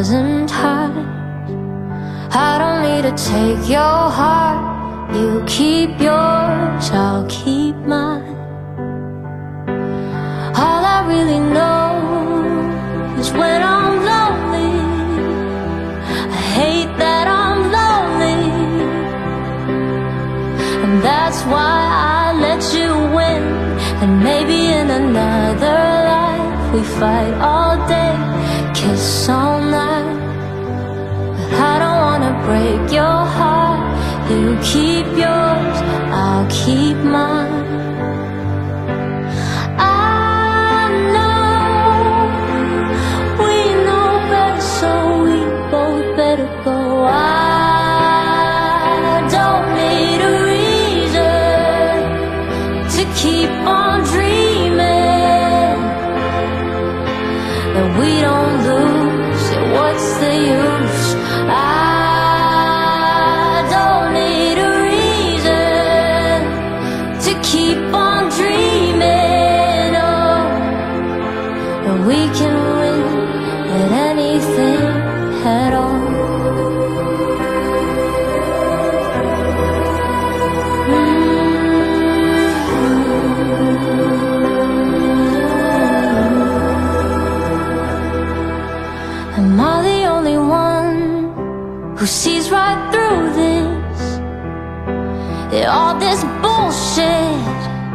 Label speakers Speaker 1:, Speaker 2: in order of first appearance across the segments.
Speaker 1: 1,000 times. I don't need to take your heart. You keep yours, I'll keep mine. All I really know is when I'm lonely, I hate that I'm lonely. And that's why I let you win. And maybe in another life we fight all day, kiss all night. But I don't wanna break your heart. You keep yours, I'll keep mine. I know we know better, so we both better go. I don't need a reason to keep on dreaming that we don't lose. Yeah, what's the use? I don't need a reason to keep on dreaming. Oh, that we can win at anything at all. Am I the only one who sees right through this? Yeah, all this bullshit.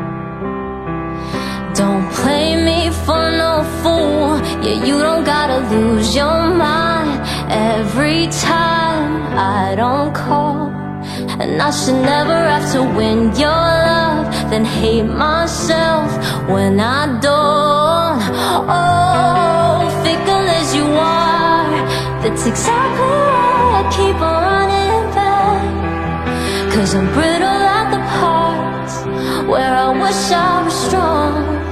Speaker 1: Don't play me for no fool. Yeah, you don't gotta lose your mind every time I don't call. And I should never have to win your love, then hate myself when I don't. Oh, fickle as you are, that's exactly why I keep on running back. 'Cause I'm brittle at the parts where I wish I was strong.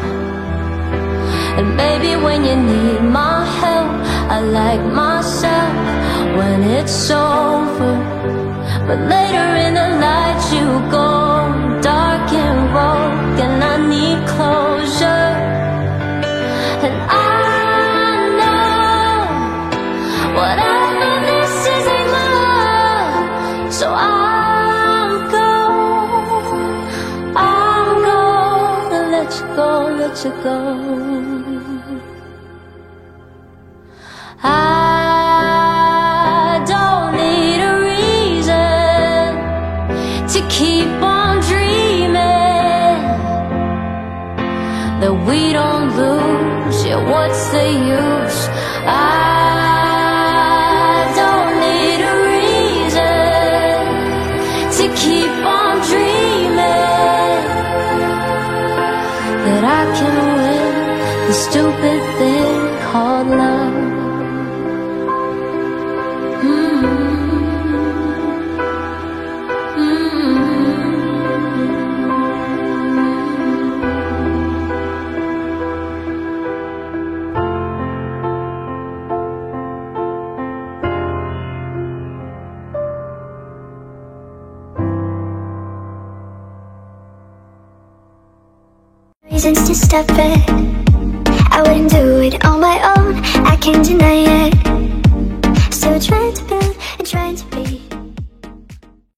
Speaker 1: And baby, when you need my help, I like myself when it's over. But later in the night you go dark and rogue, and I need closure. And I know whatever this is ain't love, so I'm gonna let you go, let you go. I don't need a reason to keep on dreaming that we don't lose. Yeah, what's the use? I don't need a reason to keep on dreaming that I can win the stupid thing called love.
Speaker 2: Reasons to stop it, I wouldn't do it on my own. I can't deny